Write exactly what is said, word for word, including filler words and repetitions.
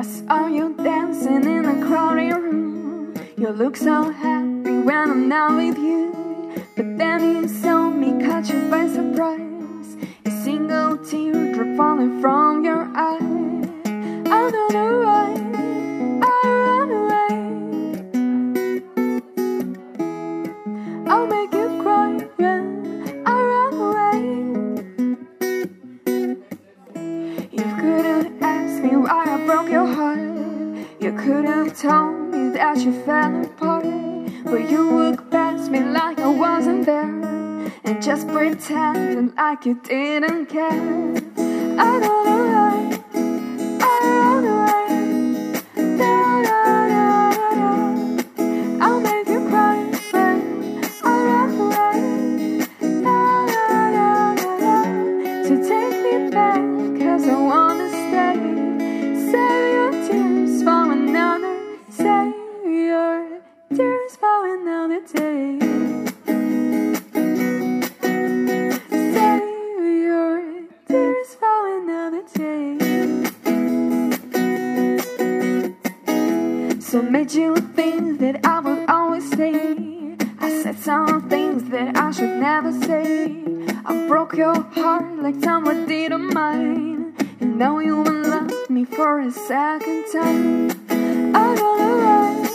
I saw you dancing in a crowded room. You look so happy when I'm not with you. But then you saw me catch you by surprise, a single teardrop falling from your eye. I don't know why I ran away. I'll make you cry when I run away. You couldn't ask me why I broke your heart. You could have told me that you fell apart. But you walked past me like I wasn't there, and just pretended like you didn't care. I don't know why I run away. Da, da, da, da, da. I'll make you cry when I run away. Da, da, da, da, da. So take me back, cause I wanna stay. Save your tears for another. Save your tears for another day. Save your tears for another day. So made you think that I would always stay. I said some things that I should never say. I broke your heart like someone did on mine, and now you won't love me for a second time. I don't know why